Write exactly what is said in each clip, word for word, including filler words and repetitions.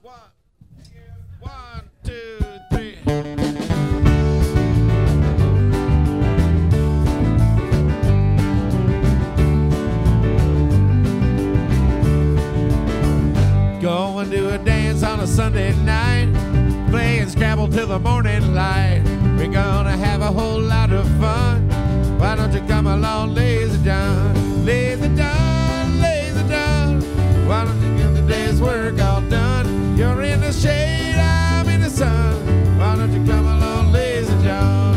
One, one, two, three. Going to a dance on a Sunday night, playing Scrabble till the morning light. We're gonna have a whole lot of fun. Why don't you come along, Lazy John? Lazy John, Lazy John. Why don't you get the day's work all done? You're in the shade, I'm in the sun. Why don't you come along, Lazy John?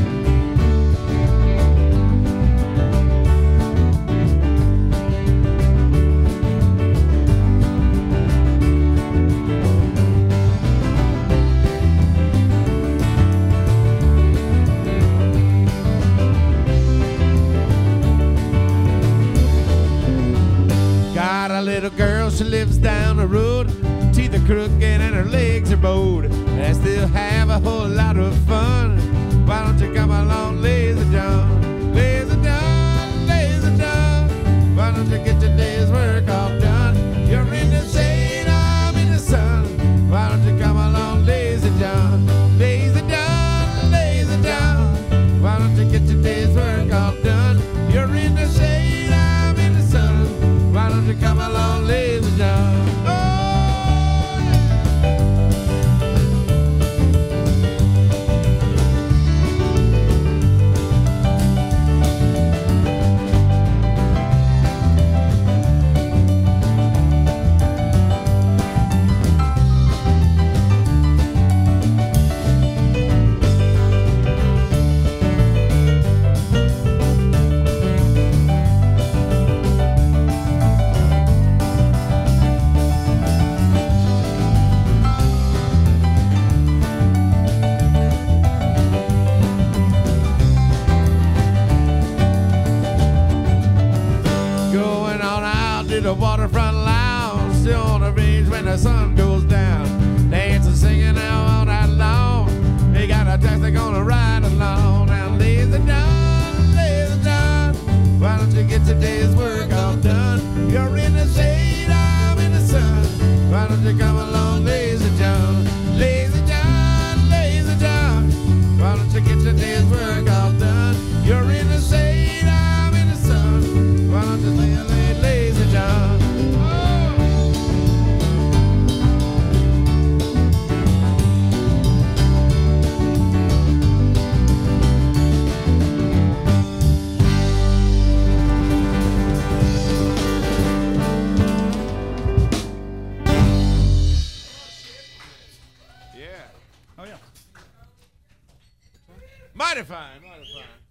Got a little girl, she lives down the road. Teeth are crooked and her legs are bowed. I still have a whole lot of fun. Why don't you come along, Lazy John? Lazy John, Lazy John. Why don't you get your day's work all done? You're in the shade, I'm in the sun. Why don't you come along, Lazy John? Lazy John, Lazy John. Why don't you get your day's work all done? You're in the shade, I'm in the sun. Why don't you come along, Lazy John? Oh! The waterfront lounge, still on the beach when the sun goes down. Dancing, singing now all night long. They got a taxi gonna ride along. Now, Lazy John, Lazy John, why don't you get your day's work all done? You're in the shade, I'm in the sun. Why don't you come along, Lazy John? Lazy John, Lazy John, why don't you get your day's work all done? You're in the shade, I'm in the sun. Why don't you lay, lay, Lazy John? Yeah. Oh yeah. Mighty fine, mighty fine.